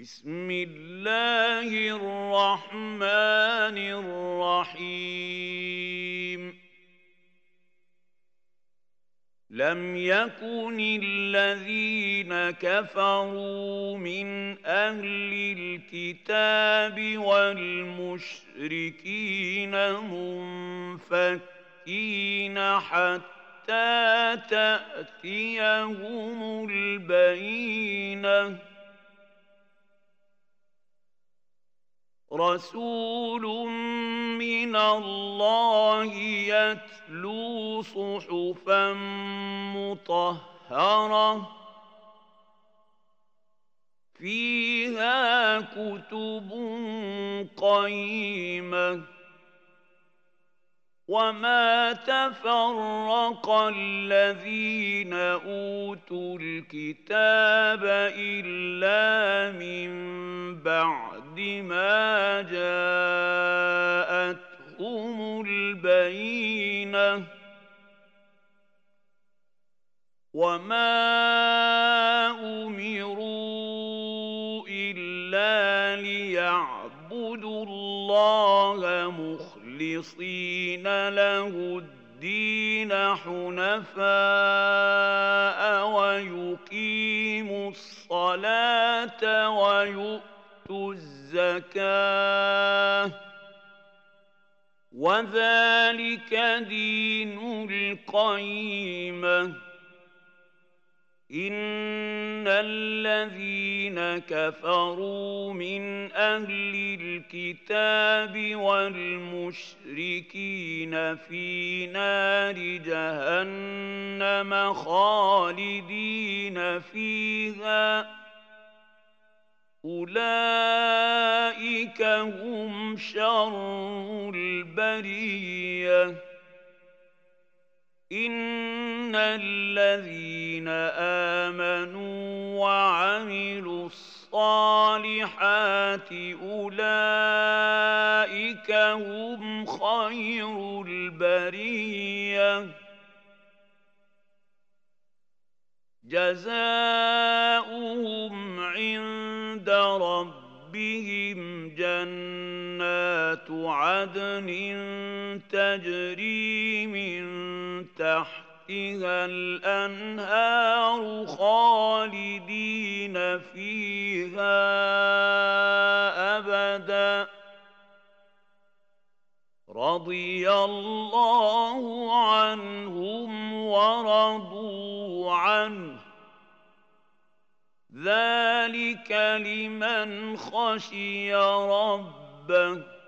بسم الله الرحمن الرحيم لم يكن الذين كفروا من أهل الكتاب والمشركين منفكين حتى تأتيهم البينة رسول من الله يتلو صحفا مطهرة فيها كتب قيمة وما تفرق الذين أوتوا الكتاب إلا من بعد ما جاءتهم البينة وما أمروا إلا ليعبدوا الله مخلصين له الدين حنفاء ويقيموا الصلاة ويؤتوا الزكاة وذلك دين القيمة إن الذين كفروا من أهل الكتاب والمشركين في نار جهنم خالدين فيها أولئك هم شر البرية إن الذين آمنوا وعملوا الصالحات أولئك هم خير البرية جزاؤهم عند ربهم جنات عدن تجري من تحتها الأنهار خالدين فيها أبدا رضي الله عنهم ورضوا عنه ذلك لمن خشي ربه